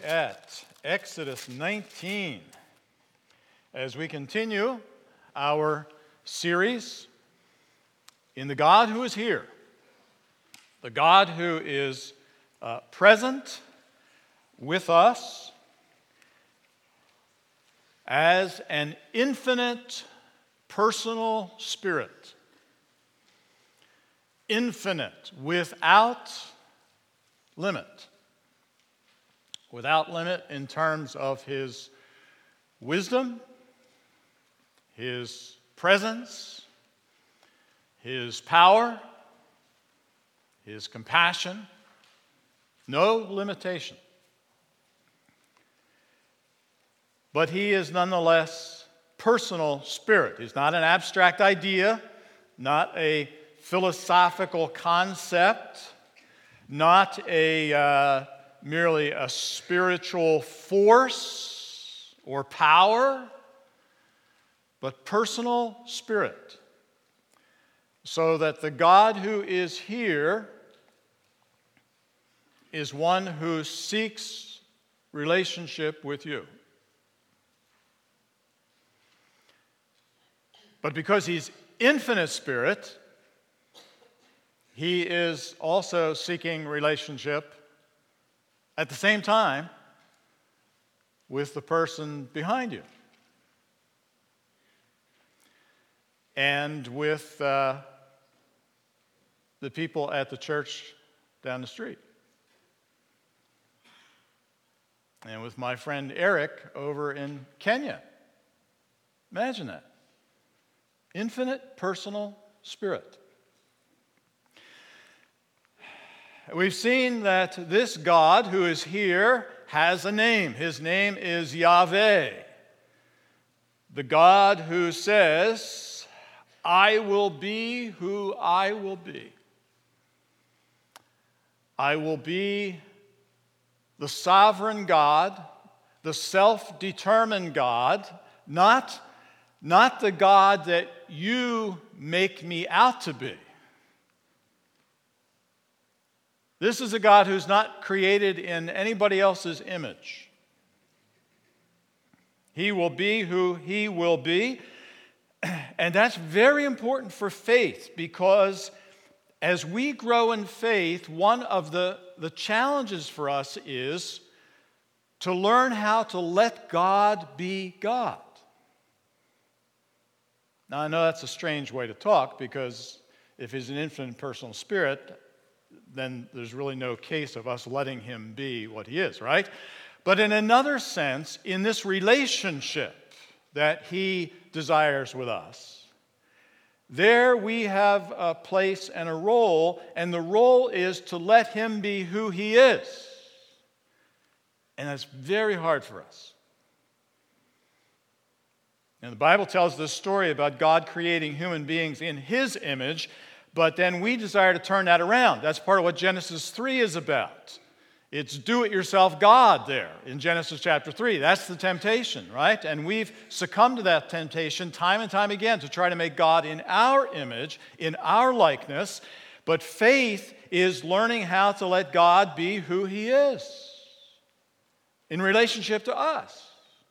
at Exodus 19 as we continue our series in the God who is here, the God who is present with us as an infinite personal spirit, infinite, without limit in terms of his wisdom, his presence, his power, his compassion, no limitation. But he is nonetheless personal spirit. He's not an abstract idea, not a philosophical concept, not merely a spiritual force or power, but personal spirit. So that the God who is here is one who seeks relationship with you. But because he's infinite spirit, he is also seeking relationship at the same time with the person behind you and with the people at the church down the street and with my friend Eric over in Kenya. Imagine that. Infinite personal spirit. We've seen that this God who is here has a name. His name is Yahweh. The God who says, I will be who I will be. I will be the sovereign God, the self-determined God, not the God that you make me out to be. This is a God who's not created in anybody else's image. He will be who he will be. And that's very important for faith because as we grow in faith, one of the challenges for us is to learn how to let God be God. Now, I know that's a strange way to talk because if he's an infinite personal spirit, then there's really no case of us letting him be what he is, right? But in another sense, in this relationship that he desires with us, there we have a place and a role, and the role is to let him be who he is. And that's very hard for us. And the Bible tells this story about God creating human beings in his image, but then we desire to turn that around. That's part of what Genesis 3 is about. It's do-it-yourself God there in Genesis chapter 3. That's the temptation, right? And we've succumbed to that temptation time and time again to try to make God in our image, in our likeness. But faith is learning how to let God be who he is in relationship to us.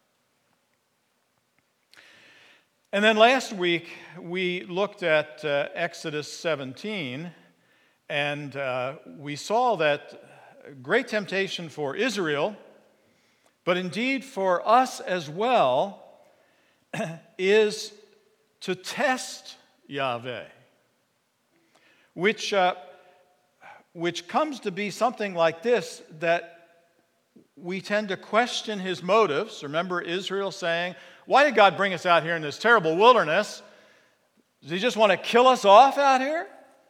And then last week, we looked at Exodus 17, and we saw that great temptation for Israel, but indeed for us as well, is to test Yahweh, which comes to be something like this, that we tend to question his motives. Remember Israel saying, why did God bring us out here in this terrible wilderness? Does he just want to kill us off out here?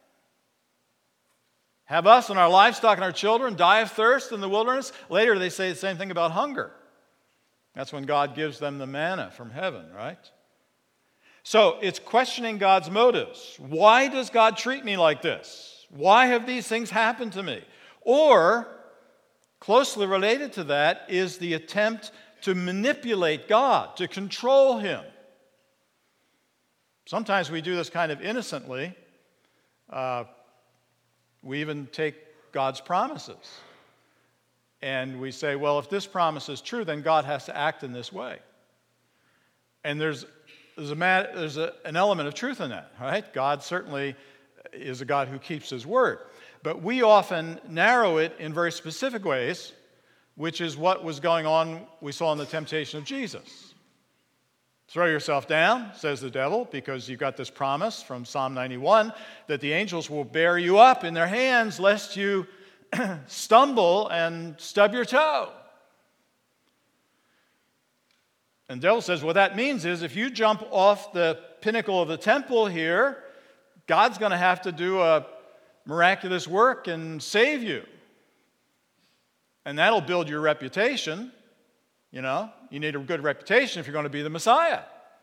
Have us and our livestock and our children die of thirst in the wilderness? Later they say the same thing about hunger. That's when God gives them the manna from heaven, right? So it's questioning God's motives. Why does God treat me like this? Why have these things happened to me? Or, closely related to that, is the attempt to manipulate God, to control him. Sometimes we do this kind of innocently. We even take God's promises And we say, well, if this promise is true, then God has to act in this way. And there's an element of truth in that, right? God certainly is a God who keeps his word. But we often narrow it in very specific ways, which is what was going on, we saw in the temptation of Jesus. Throw yourself down, says the devil, because you've got this promise from Psalm 91 that the angels will bear you up in their hands lest you stumble and stub your toe. And the devil says, what that means is if you jump off the pinnacle of the temple here, God's going to have to do a miraculous work and save you. And that'll build your reputation. You know, you need a good reputation if you're going to be the Messiah.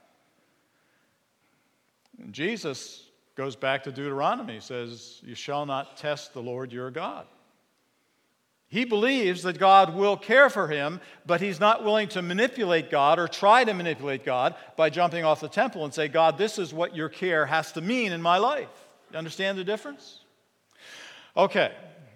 And Jesus goes back to Deuteronomy. He says, you shall not test the Lord your God. He believes that God will care for him, but he's not willing to manipulate God or try to manipulate God by jumping off the temple and say, God, this is what your care has to mean in my life. You understand the difference? Okay.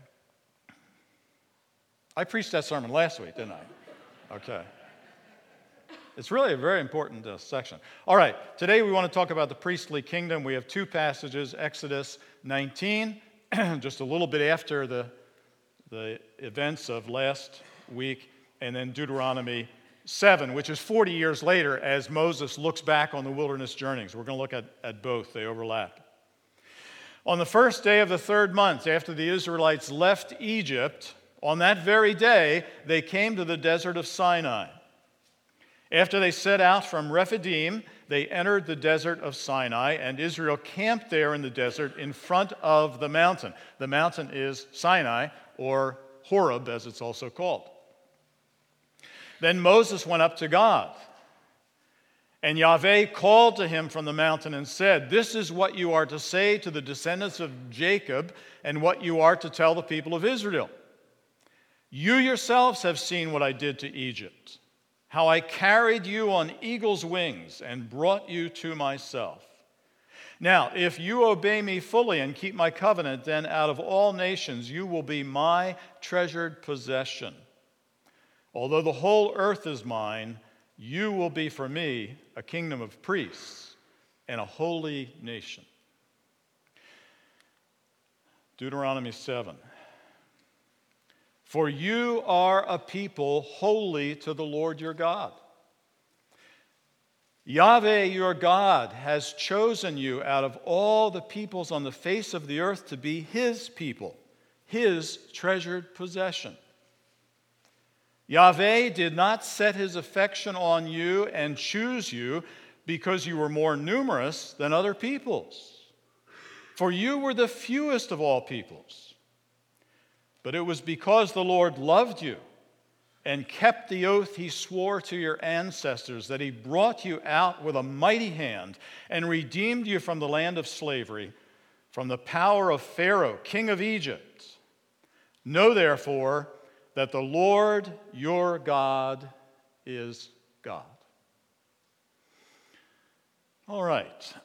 I preached that sermon last week, didn't I? Okay. It's really a very important section. All right, today we want to talk about the priestly kingdom. We have two passages, Exodus 19, just a little bit after the events of last week, and then Deuteronomy 7, which is 40 years later as Moses looks back on the wilderness journeys. We're going to look at both. They overlap. On the first day of the third month, after the Israelites left Egypt, on that very day, they came to the desert of Sinai. After they set out from Rephidim, they entered the desert of Sinai, and Israel camped there in the desert in front of the mountain. The mountain is Sinai, or Horeb, as it's also called. Then Moses went up to God, and Yahweh called to him from the mountain and said, this is what you are to say to the descendants of Jacob, and what you are to tell the people of Israel. You yourselves have seen what I did to Egypt, how I carried you on eagle's wings and brought you to myself. Now, if you obey me fully and keep my covenant, then out of all nations you will be my treasured possession. Although the whole earth is mine, you will be for me a kingdom of priests and a holy nation. Deuteronomy 7. For you are a people holy to the Lord your God. Yahweh your God has chosen you out of all the peoples on the face of the earth to be his people, his treasured possession. Yahweh did not set his affection on you and choose you because you were more numerous than other peoples, for you were the fewest of all peoples. But it was because the Lord loved you and kept the oath he swore to your ancestors, that he brought you out with a mighty hand and redeemed you from the land of slavery, from the power of Pharaoh, king of Egypt. Know therefore that the Lord your God is God. All right.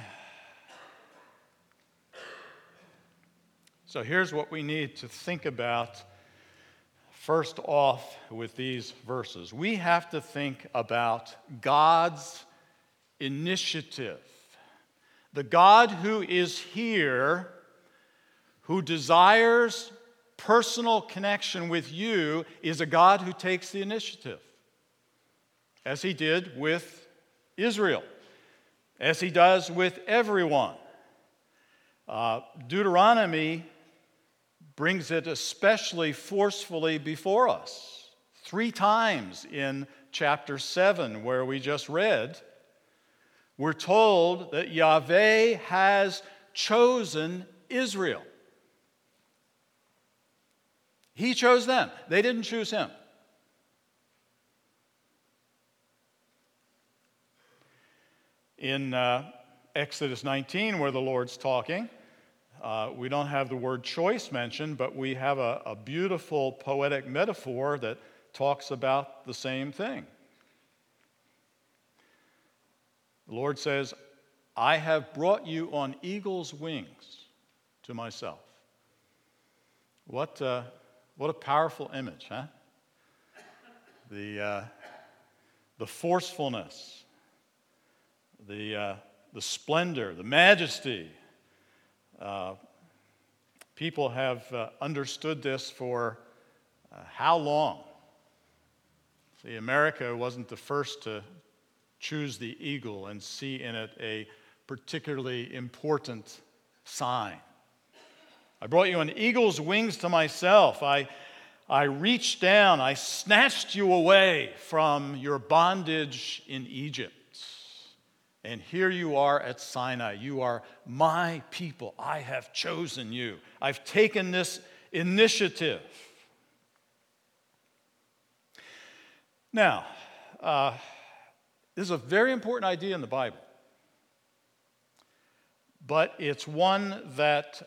So here's what we need to think about first off with these verses. We have to think about God's initiative. The God who is here, who desires personal connection with you, is a God who takes the initiative, as he did with Israel, as he does with everyone. Deuteronomy brings it especially forcefully before us. 3 times in chapter 7, where we just read, we're told that Yahweh has chosen Israel. He chose them. They didn't choose him. In Exodus 19, where the Lord's talking, we don't have the word choice mentioned, but we have a beautiful poetic metaphor that talks about the same thing. The Lord says, I have brought you on eagle's wings to myself. What a powerful image, huh? the forcefulness, the splendor, the majesty. People have understood this for how long? See, America wasn't the first to choose the eagle and see in it a particularly important sign. I brought you on eagle's wings to myself. I reached down, I snatched you away from your bondage in Egypt. And here you are at Sinai. You are my people. I have chosen you. I've taken this initiative. Now, this is a very important idea in the Bible. But it's one that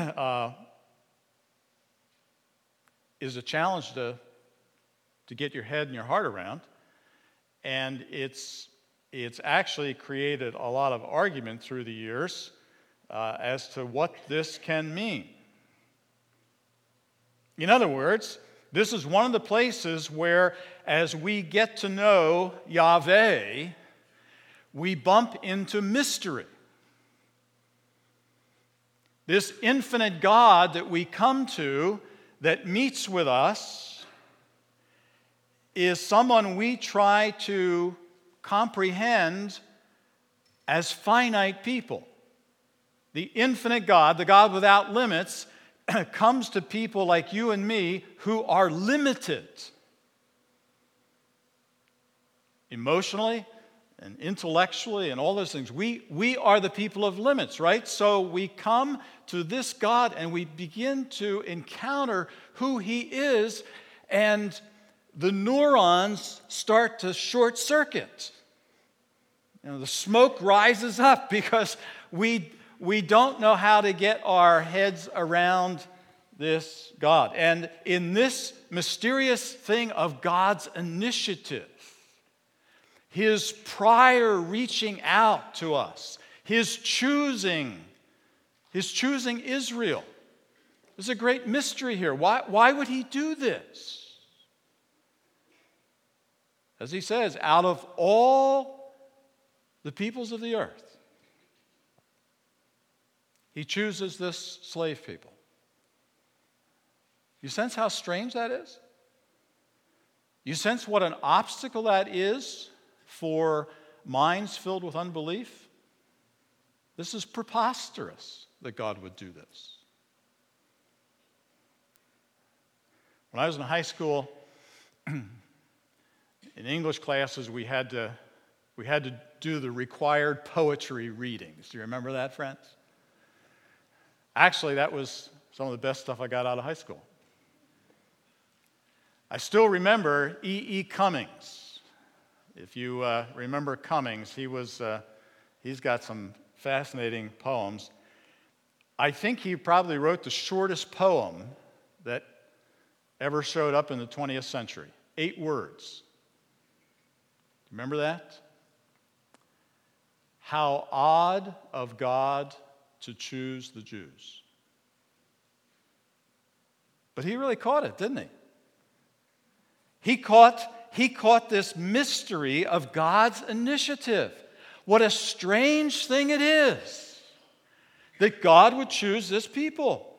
is a challenge to get your head and your heart around. And it's actually created a lot of argument through the years as to what this can mean. In other words, this is one of the places where, as we get to know Yahweh, we bump into mystery. This infinite God that we come to, that meets with us, is someone we try to comprehend as finite people. The infinite God, the God without limits, comes to people like you and me who are limited emotionally and intellectually and all those things. We are the people of limits, right? So we come to this God and we begin to encounter who He is, and the neurons start to short circuit. The smoke rises up because we don't know how to get our heads around this God. And in this mysterious thing of God's initiative, His prior reaching out to us, His choosing Israel. There's a great mystery here. Why would He do this? As He says, out of all the peoples of the earth, He chooses this slave people. You sense how strange that is? You sense what an obstacle that is for minds filled with unbelief? This is preposterous that God would do this. When I was in high school, in English classes, we had to do the required poetry readings. Do you remember that, friends? Actually, that was some of the best stuff I got out of high school. I still remember E.E. Cummings. If you remember Cummings, he's got some fascinating poems. I think he probably wrote the shortest poem that ever showed up in the 20th century. 8 words. Remember that? How odd of God to choose the Jews. But he really caught it, didn't he? He caught this mystery of God's initiative. What a strange thing it is that God would choose this people.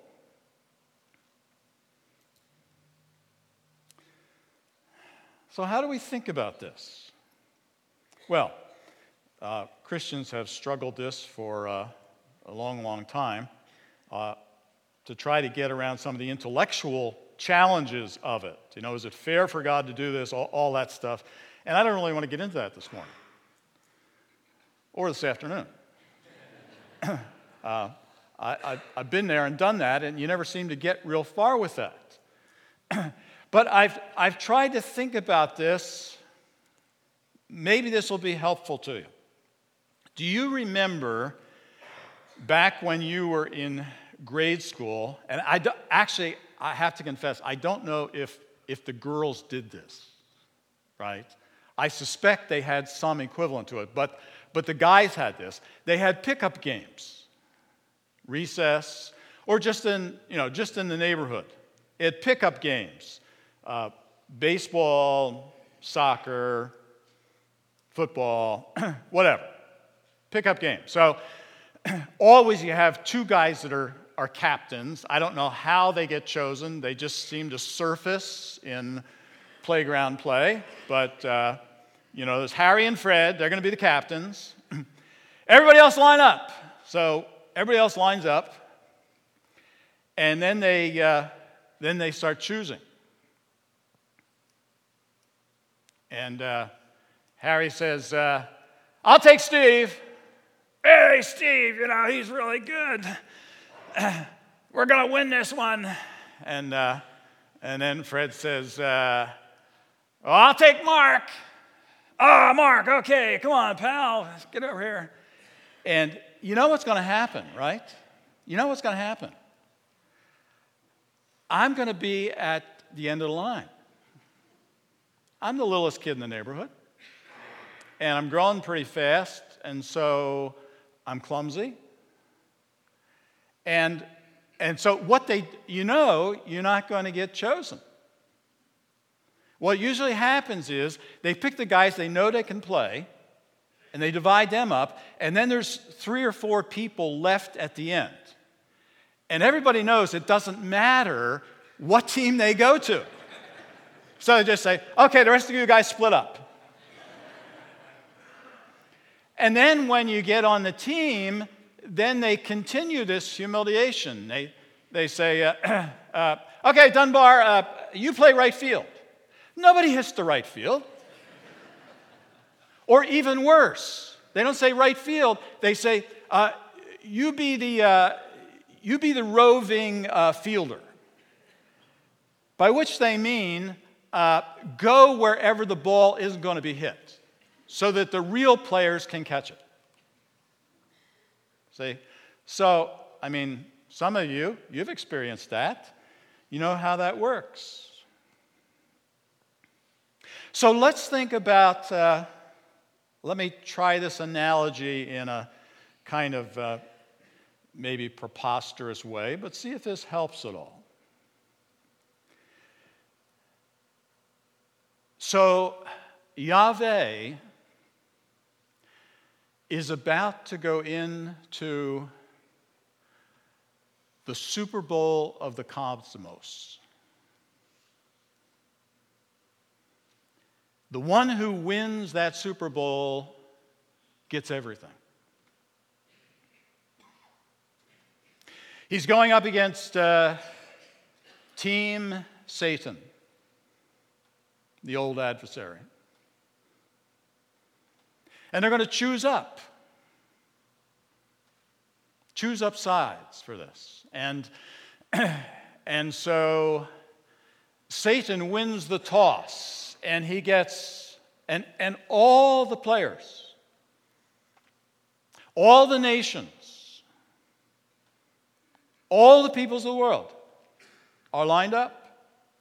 So how do we think about this? Well, Christians have struggled this for a long, long time to try to get around some of the intellectual challenges of it. Is it fair for God to do this? All that stuff. And I don't really want to get into that this morning or this afternoon. I've been there and done that, and you never seem to get real far with that. But I've tried to think about this. Maybe this will be helpful to you. Do you remember back when you were in grade school, and I have to confess, I don't know if the girls did this, right? I suspect they had some equivalent to it, but the guys had this. They had pickup games, recess, or just in the neighborhood. It had pickup games, baseball, soccer, football, whatever. Pickup game. So always you have two guys that are captains. I don't know how they get chosen. They just seem to surface in playground play. But, there's Harry and Fred. They're going to be the captains. Everybody else line up. So everybody else lines up. And then they start choosing. And Harry says, I'll take Steve. Hey, Steve, he's really good. We're going to win this one. And then Fred says, I'll take Mark. Oh, Mark, okay, come on, pal. Let's get over here. And you know what's going to happen, right? You know what's going to happen. I'm going to be at the end of the line. I'm the littlest kid in the neighborhood. And I'm growing pretty fast, and so I'm clumsy. And so you're not going to get chosen. What usually happens is they pick the guys they know they can play, and they divide them up, and then there's 3 or 4 people left at the end. And everybody knows it doesn't matter what team they go to. So they just say, okay, the rest of you guys split up. And then when you get on the team, then they continue this humiliation. They say, okay, Dunbar, you play right field. Nobody hits the right field. Or even worse, they don't say right field. They say, you be the roving fielder. By which they mean, go wherever the ball isn't going to be hit, so that the real players can catch it. See? So, some of you've experienced that. You know how that works. So let's think about, let me try this analogy in a kind of maybe preposterous way, but see if this helps at all. So Yahweh is about to go into the Super Bowl of the cosmos. The one who wins that Super Bowl gets everything. He's going up against Team Satan, the old adversary. And they're going to choose up sides for this. And so Satan wins the toss. And he gets, and all the players, all the nations, all the peoples of the world are lined up.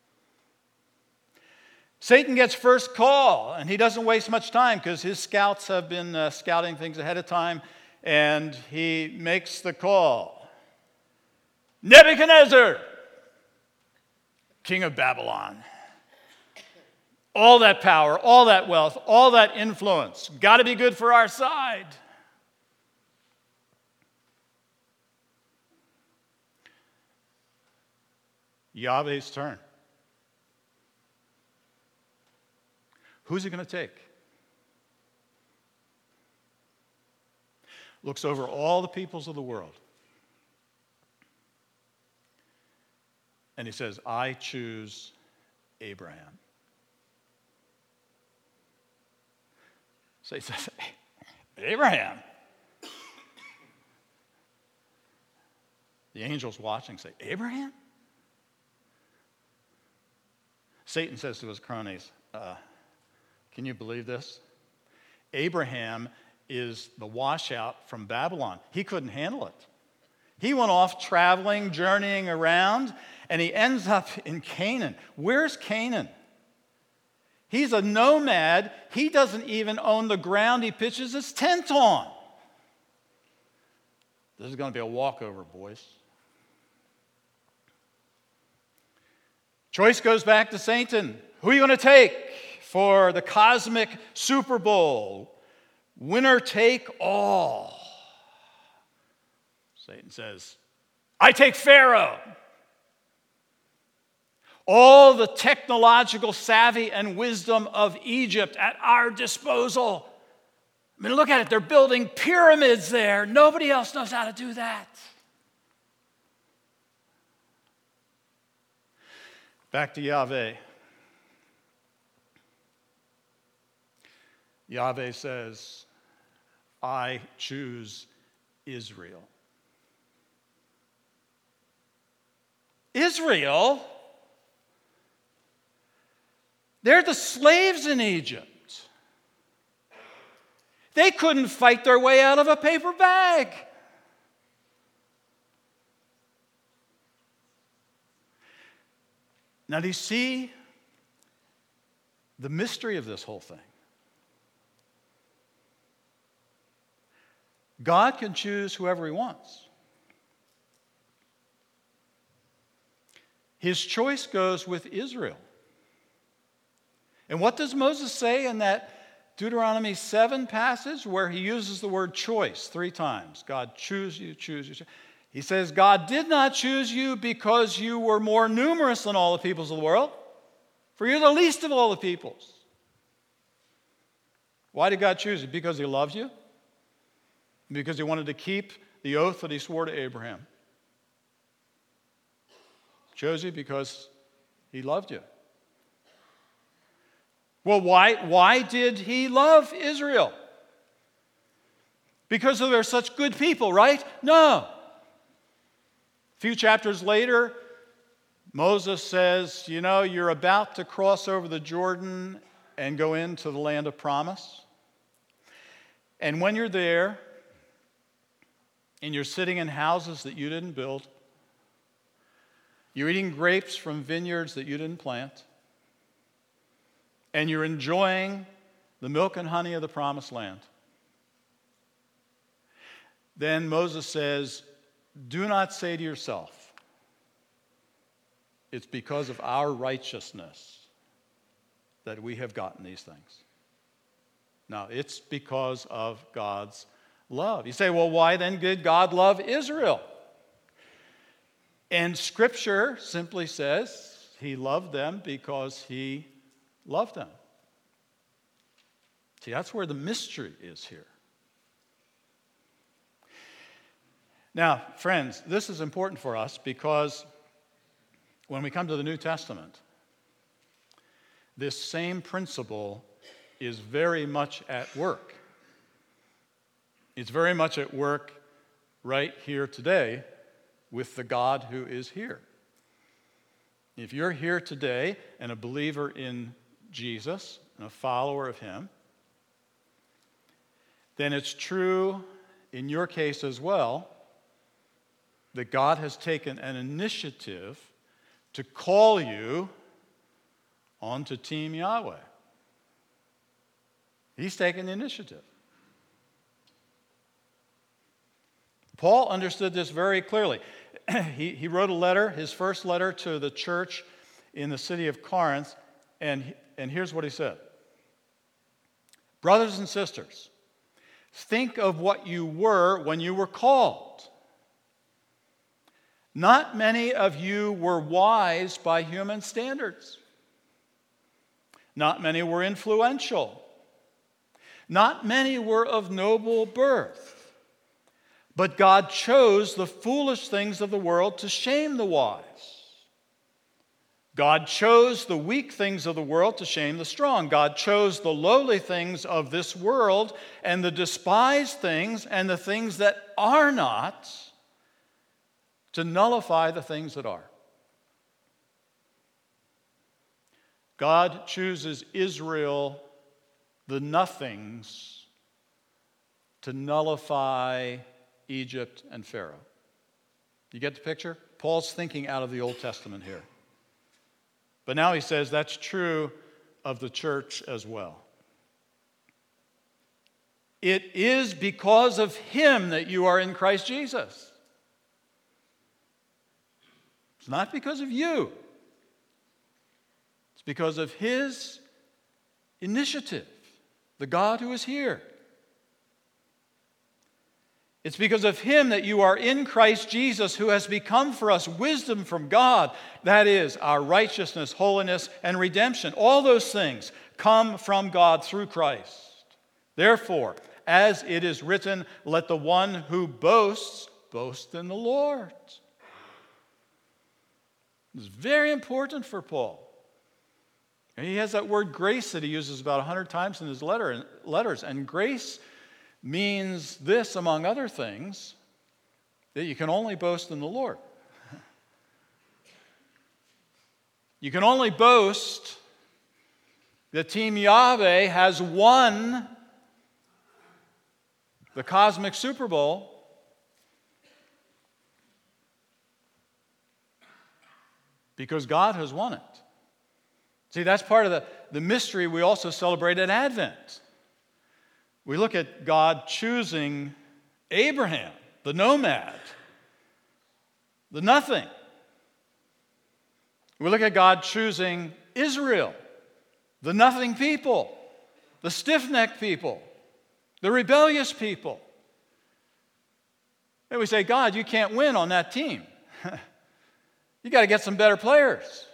Satan gets first call, and he doesn't waste much time because his scouts have been scouting things ahead of time, and he makes the call. Nebuchadnezzar, king of Babylon. All that power, all that wealth, all that influence, got to be good for our side. Yahweh's turn. Who's he going to take? Looks over all the peoples of the world. And he says, I choose Abraham. So he says, Abraham. The angels watching say, Abraham? Satan says to his cronies, can you believe this? Abraham is the washout from Babylon. He couldn't handle it. He went off traveling, journeying around, and he ends up in Canaan. Where's Canaan? He's a nomad. He doesn't even own the ground he pitches his tent on. This is going to be a walkover, boys. Choice goes back to Satan. Who are you going to take? for the cosmic Super Bowl. Winner take all. Satan says, I take Pharaoh. All the technological savvy and wisdom of Egypt at our disposal. I mean, look at it. They're building pyramids there. Nobody else knows how to do that. Back to Yahweh. Yahweh says, I choose Israel. Israel? They're the slaves in Egypt. They couldn't fight their way out of a paper bag. Now, do you see the mystery of this whole thing? God can choose whoever he wants. His choice goes with Israel. And what does Moses say in that Deuteronomy 7 passage where he uses the word choice 3 times? God choose you, choose you. He says, God did not choose you because you were more numerous than all the peoples of the world, for you're the least of all the peoples. Why did God choose you? Because he loves you? Because he wanted to keep the oath that he swore to Abraham. Chose you because he loved you. Well, why did he love Israel? Because they're such good people, right? No. A few chapters later, Moses says, you know, you're about to cross over the Jordan and go into the land of promise. And when you're there, and you're sitting in houses that you didn't build, you're eating grapes from vineyards that you didn't plant, and you're enjoying the milk and honey of the promised land. Then Moses says, do not say to yourself, it's because of our righteousness that we have gotten these things. No, it's because of God's love. You say, well, why then did God love Israel? And Scripture simply says he loved them because he loved them. See, that's where the mystery is here. Now, friends, this is important for us because when we come to the New Testament, this same principle is very much at work. It's very much at work right here today with the God who is here. If you're here today and a believer in Jesus and a follower of him, then it's true in your case as well that God has taken an initiative to call you onto Team Yahweh. He's taken the initiative. Paul understood this very clearly. He wrote a letter, his first letter to the church in the city of Corinth, and here's what he said. Brothers and sisters, think of what you were when you were called. Not many of you were wise by human standards. Not many were influential. Not many were of noble birth. But God chose the foolish things of the world to shame the wise. God chose the weak things of the world to shame the strong. God chose the lowly things of this world and the despised things and the things that are not to nullify the things that are. God chooses Israel, the nothings, to nullify Egypt and Pharaoh. You get the picture? Paul's thinking out of the Old Testament here. But now he says that's true of the church as well. It is because of him that you are in Christ Jesus. It's not because of you. It's because of his initiative, the God who is here. It's because of him that you are in Christ Jesus, who has become for us wisdom from God. That is, our righteousness, holiness, and redemption. All those things come from God through Christ. Therefore, as it is written, let the one who boasts, boast in the Lord. It's very important for Paul. And he has that word grace that he uses about 100 times in his letters. And grace means this, among other things, that you can only boast in the Lord. You can only boast that Team Yahweh has won the cosmic Super Bowl because God has won it. See, that's part of the mystery we also celebrate at Advent. We look at God choosing Abraham, the nomad, the nothing. We look at God choosing Israel, the nothing people, the stiff-necked people, the rebellious people. And we say, God, you can't win on that team. You got to get some better players.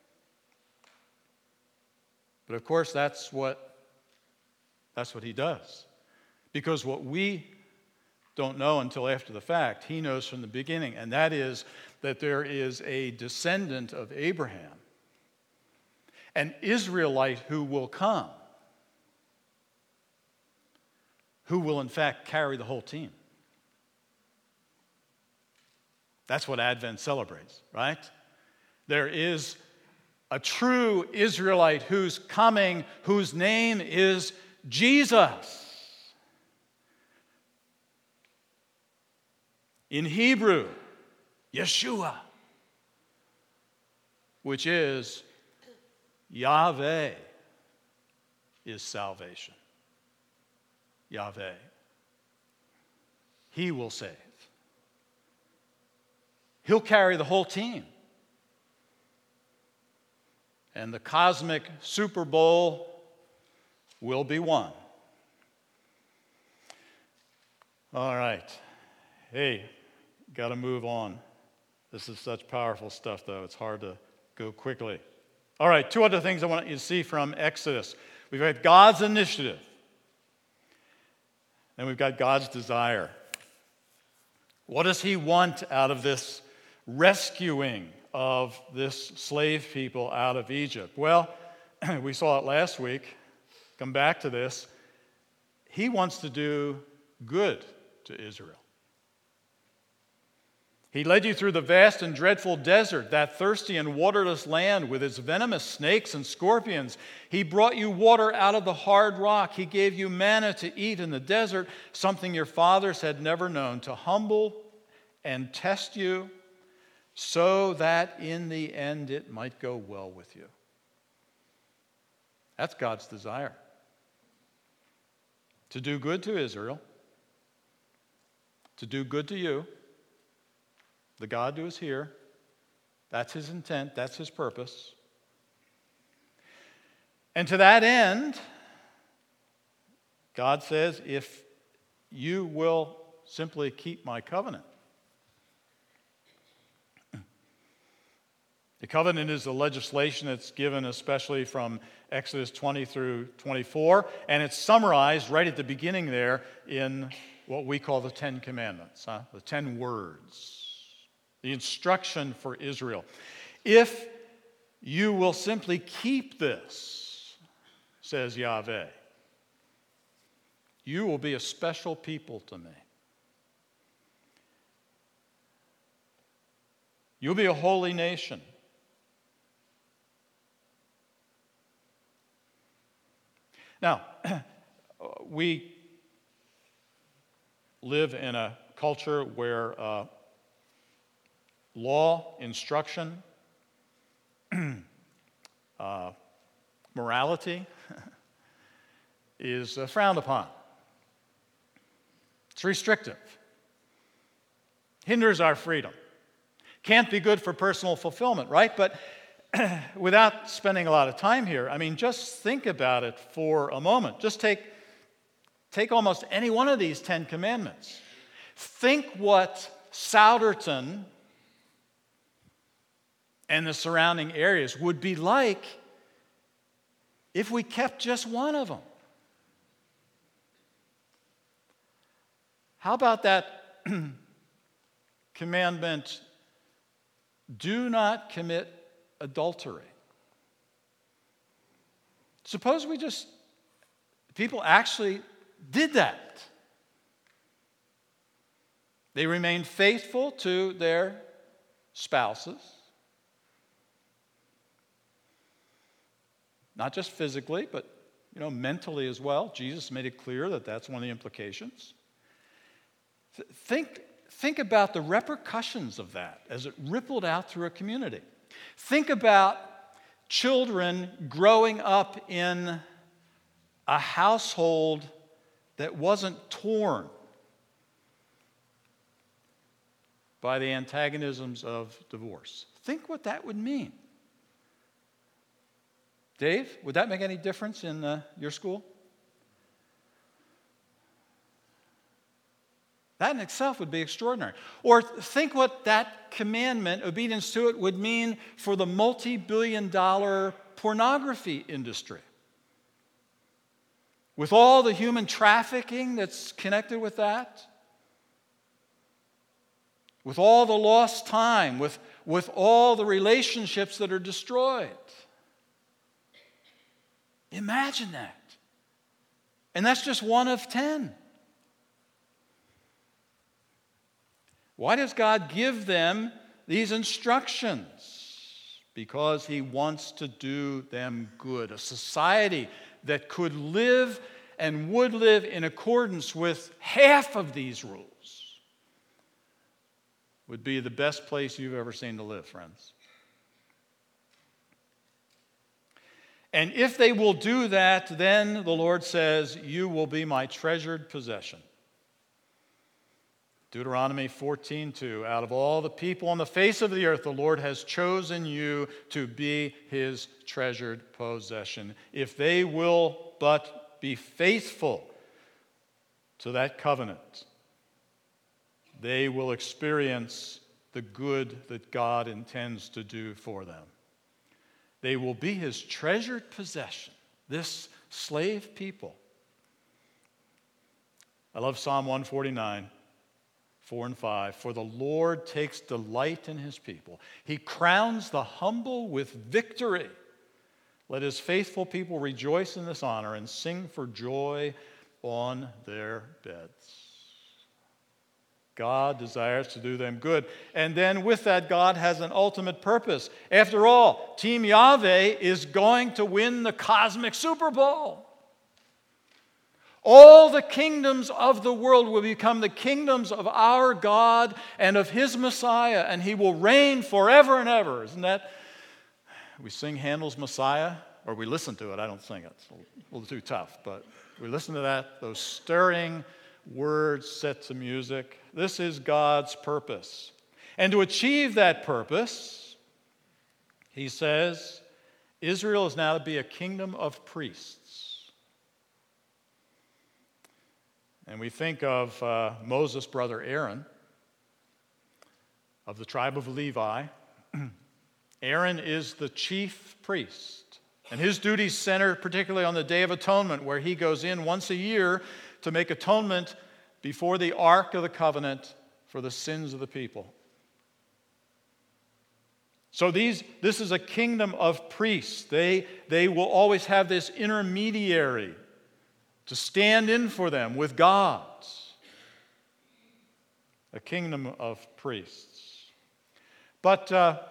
But of course, that's what he does. Because what we don't know until after the fact, he knows from the beginning, and that is that there is a descendant of Abraham, an Israelite who will come, who will in fact carry the whole team. That's what Advent celebrates, right? There is a true Israelite who's coming, whose name is Jesus. In Hebrew, Yeshua, which is Yahweh is salvation. Yahweh. He will save. He'll carry the whole team. And the cosmic Super Bowl will be won. All right. Hey, got to move on. This is such powerful stuff, though. It's hard to go quickly. All right, two other things I want you to see from Exodus. We've got God's initiative. And we've got God's desire. What does he want out of this rescuing of this slave people out of Egypt? Well, we saw it last week. Come back to this. He wants to do good to Israel. He led you through the vast and dreadful desert, that thirsty and waterless land with its venomous snakes and scorpions. He brought you water out of the hard rock. He gave you manna to eat in the desert, something your fathers had never known, to humble and test you so that in the end it might go well with you. That's God's desire. To do good to Israel, to do good to you, the God who is here. That's his intent, that's his purpose. And to that end, God says, if you will simply keep my covenant. The covenant is the legislation that's given especially from Exodus 20 through 24, and it's summarized right at the beginning there in what we call the Ten Commandments, the 10 words. The instruction for Israel. If you will simply keep this, says Yahweh, you will be a special people to me. You'll be a holy nation. Now, we live in a culture where law, instruction, morality is frowned upon. It's restrictive. Hinders our freedom. Can't be good for personal fulfillment, right? But without spending a lot of time here, I mean, just think about it for a moment. Just take almost any one of these 10 commandments. Think what Souderton and the surrounding areas would be like if we kept just one of them. How about that commandment, do not commit adultery? Suppose people actually did that. They remained faithful to their spouses, not just physically, but mentally as well. Jesus made it clear that that's one of the implications. Think about the repercussions of that as it rippled out through a community. Think about children growing up in a household that wasn't torn by the antagonisms of divorce. Think what that would mean. Dave, would that make any difference in your school? That in itself would be extraordinary. Or think what that commandment, obedience to it, would mean for the multi-billion-dollar pornography industry. With all the human trafficking that's connected with that, with all the lost time, with all the relationships that are destroyed. Imagine that. And that's just one of 10. Why does God give them these instructions? Because He wants to do them good. A society that could live and would live in accordance with half of these rules would be the best place you've ever seen to live, friends. And if they will do that, then the Lord says, you will be my treasured possession. Deuteronomy 14:2, out of all the people on the face of the earth, the Lord has chosen you to be His treasured possession. If they will but be faithful to that covenant, they will experience the good that God intends to do for them. They will be His treasured possession, this slave people. I love Psalm 149. 4 and 5, for the Lord takes delight in His people. He crowns the humble with victory. Let His faithful people rejoice in this honor and sing for joy on their beds. God desires to do them good. And then with that, God has an ultimate purpose. After all, Team Yahweh is going to win the cosmic Super Bowl. All the kingdoms of the world will become the kingdoms of our God and of His Messiah, and He will reign forever and ever. Isn't that? We sing Handel's Messiah, or we listen to it. I don't sing it. It's a little too tough, but we listen to that, those stirring words set to music. This is God's purpose. And to achieve that purpose, He says, Israel is now to be a kingdom of priests. And we think of Moses' brother Aaron, of the tribe of Levi. Aaron is the chief priest, and his duties center particularly on the Day of Atonement, where he goes in once a year to make atonement before the Ark of the Covenant for the sins of the people. So this is a kingdom of priests. They will always have this intermediary to stand in for them with God. A kingdom of priests. But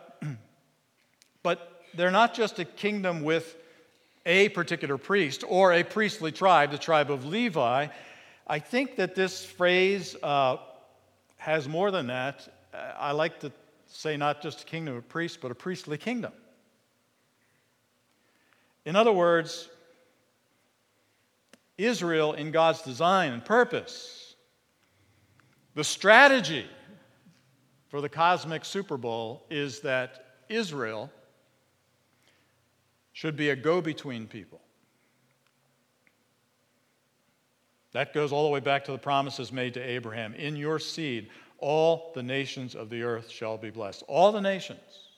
they're not just a kingdom with a particular priest or a priestly tribe, the tribe of Levi. I think that this phrase has more than that. I like to say not just a kingdom of priests, but a priestly kingdom. In other words, Israel in God's design and purpose, the strategy for the cosmic Super Bowl is that Israel should be a go-between people. That goes all the way back to the promises made to Abraham. In your seed, all the nations of the earth shall be blessed. All the nations.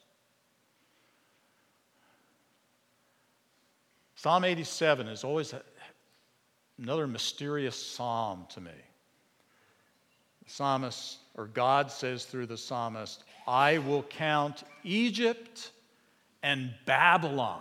Psalm 87 is always another mysterious psalm to me. The psalmist, or God says through the psalmist, I will count Egypt and Babylon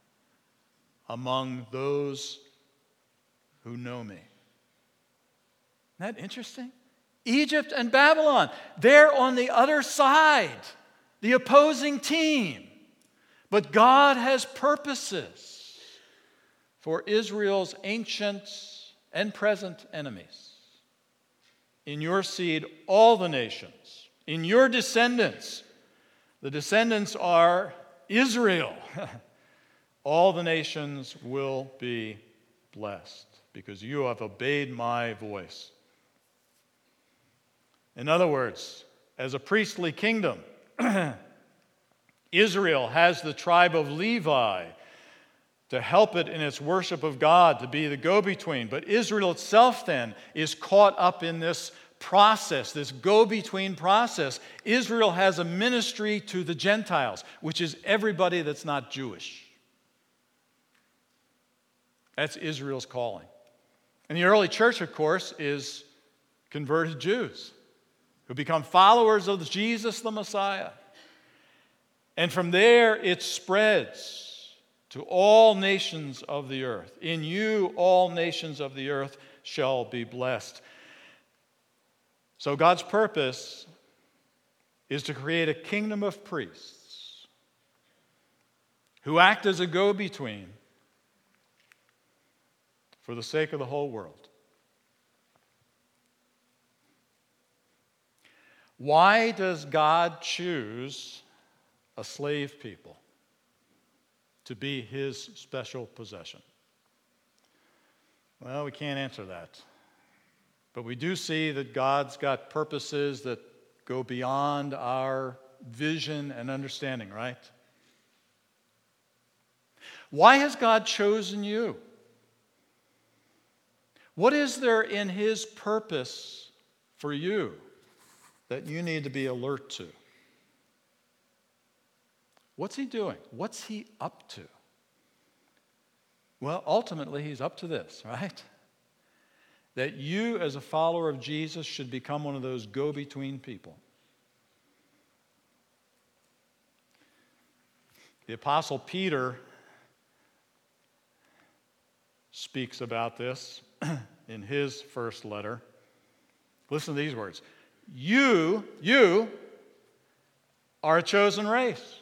among those who know me. Isn't that interesting? Egypt and Babylon, they're on the other side, the opposing team. But God has purposes for Israel's ancient and present enemies. In your seed, all the nations. In your descendants, the descendants are Israel. All the nations will be blessed because you have obeyed my voice. In other words, as a priestly kingdom, Israel has the tribe of Levi to help it in its worship of God, to be the go-between. But Israel itself then is caught up in this process, this go-between process. Israel has a ministry to the Gentiles, which is everybody that's not Jewish. That's Israel's calling. And the early church, of course, is converted Jews who become followers of Jesus the Messiah. And from there it spreads to all nations of the earth. In you, all nations of the earth shall be blessed. So God's purpose is to create a kingdom of priests who act as a go-between for the sake of the whole world. Why does God choose a slave people to be his special possession? Well, we can't answer that. But we do see that God's got purposes that go beyond our vision and understanding, right? Why has God chosen you? What is there in his purpose for you that you need to be alert to? What's he doing? What's he up to? Well, ultimately, he's up to this, right? That you, as a follower of Jesus, should become one of those go-between people. The Apostle Peter speaks about this in his first letter. Listen to these words. You are a chosen race.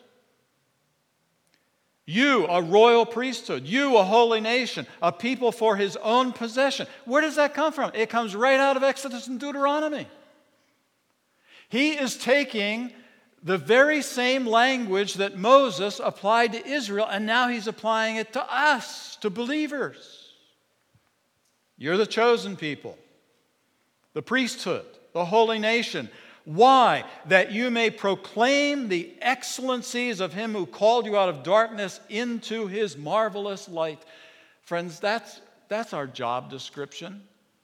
You, a royal priesthood. You, a holy nation, a people for his own possession. Where does that come from? It comes right out of Exodus and Deuteronomy. He is taking the very same language that Moses applied to Israel, and now he's applying it to us, to believers. You're the chosen people, the priesthood, the holy nation. Why? That you may proclaim the excellencies of him who called you out of darkness into his marvelous light. Friends, that's our job description.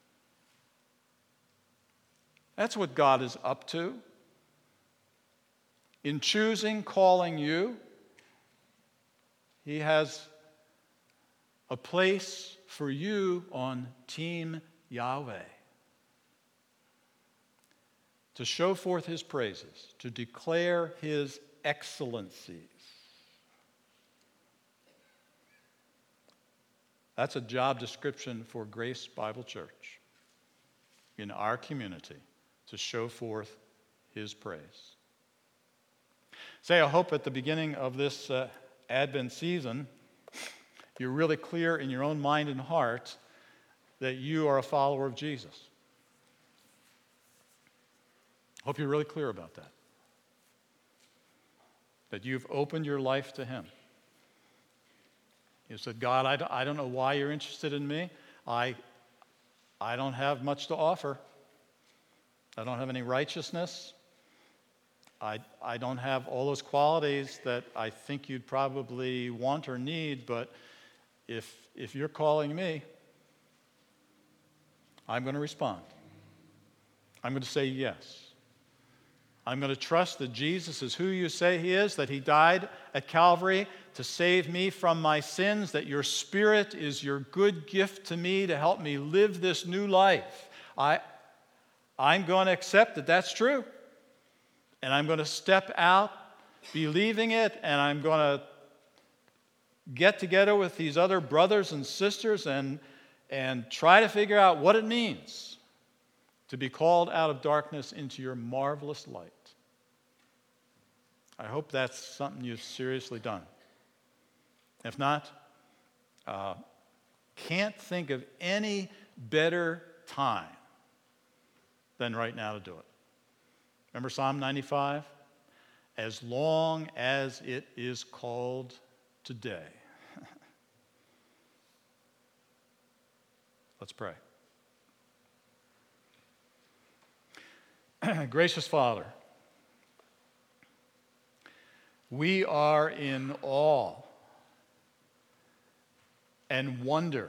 That's what God is up to. In choosing, calling you, he has a place for you on Team Yahweh. To show forth his praises, to declare his excellencies. That's a job description for Grace Bible Church in our community, to show forth his praise. Say, I hope at the beginning of this Advent season, you're really clear in your own mind and heart that you are a follower of Jesus. Hope you're really clear about that. That you've opened your life to him. You said, God, I don't know why you're interested in me. I don't have much to offer. I don't have any righteousness. I don't have all those qualities that I think you'd probably want or need, but if you're calling me, I'm going to respond. I'm going to say yes. I'm going to trust that Jesus is who you say he is, that he died at Calvary to save me from my sins, that your Spirit is your good gift to me to help me live this new life. I'm going to accept that that's true. And I'm going to step out believing it, and I'm going to get together with these other brothers and sisters and try to figure out what it means to be called out of darkness into your marvelous light. I hope that's something you've seriously done. If not, can't think of any better time than right now to do it. Remember Psalm 95? As long as it is called today. Let's pray. Gracious Father, we are in awe and wonder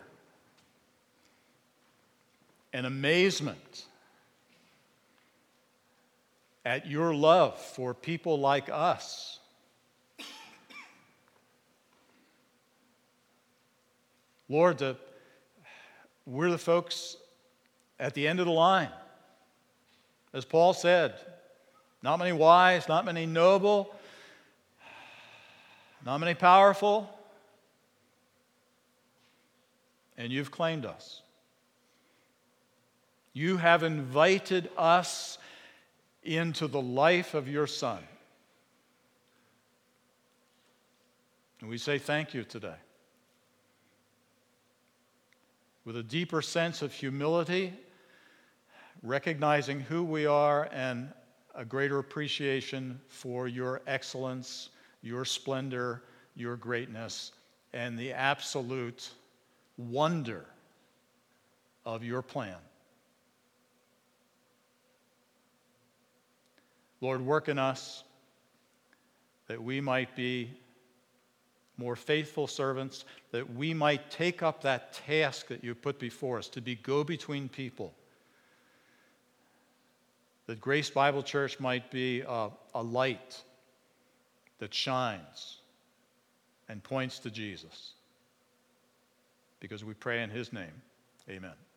and amazement at your love for people like us. Lord, we're the folks at the end of the line. As Paul said, not many wise, not many noble, not many powerful, and you've claimed us. You have invited us into the life of your Son. And we say thank you today. With a deeper sense of humility, recognizing who we are, and a greater appreciation for your excellence, your splendor, your greatness, and the absolute wonder of your plan. Lord, work in us that we might be more faithful servants, that we might take up that task that you put before us to be go-between people, that Grace Bible Church might be a light that shines and points to Jesus. Because we pray in his name, amen.